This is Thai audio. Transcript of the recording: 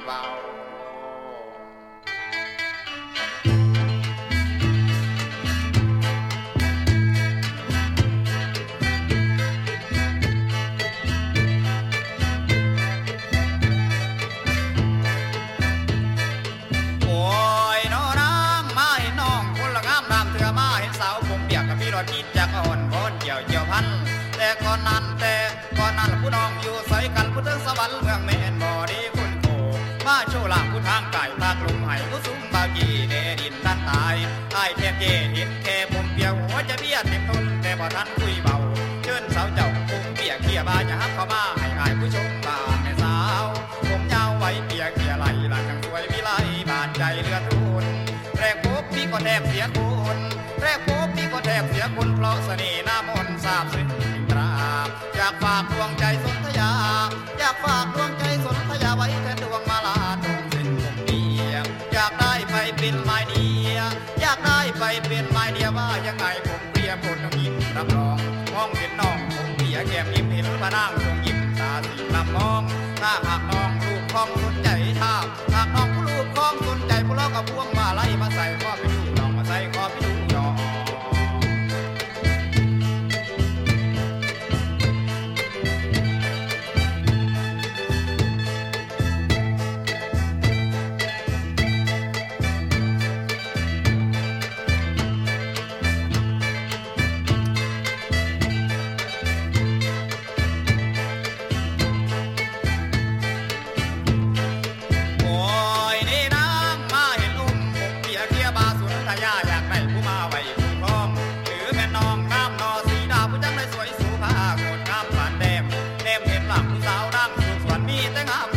เบากินจากอ่อนก้อนเกี่ยวเกี่ยวพันแต่ก่อนนั้นผู้น้องอยู่ใส่กันผู้ถึงสวรรค์เมืองเมนบ่อดีคุณโกมาโชว์ลางผู้ทางไก่ภาคลมไห้ผู้สูงบากีเดดินด้านตายไอ้เทพเย่เห็นแค่ผมเปียวหัวจะเบี้ยเต็มทนแต่พอท่านคุยเบาเชิญสาวเจ้าผมเปียกเกี่ยบาอย่าฮับเข้ามาให้อายผู้ชมบ้านแม่สาวผมยาวไว้เปียกเกี่ยไหลหลังจังสวยวิไลบานใจเลือดรุนแรกพบพี่ก็แทบเสียคนแรกพบพี่ก็แทบเสียคนเพราะเสน่ห์หน้ามนต์ทราบซึ้งตราอยากฝากดวงใจสนธยาอยากฝากดวงใจสนธยาไว้แทนดวงมาลาตรงเส้นผมเปียกอยากได้ไปเป็นไม้เดียอยากได้ไปเป็นไม้เดียว่ายังไงผมเปรียบคนต้องยิ้มรับรองมองเห็นน้องผมเปียกแก้มยิ้มเห็นพระนางทรงยิ้มตาสีลำมองถ้าหากน้องลูกคล้องสนใจถ้าหากน้องผู้ลูกคล้องสนใจผู้ล้อกับพวงมาไล่มาใส่ข้อไปดูลองมาใส่ข้อไปดู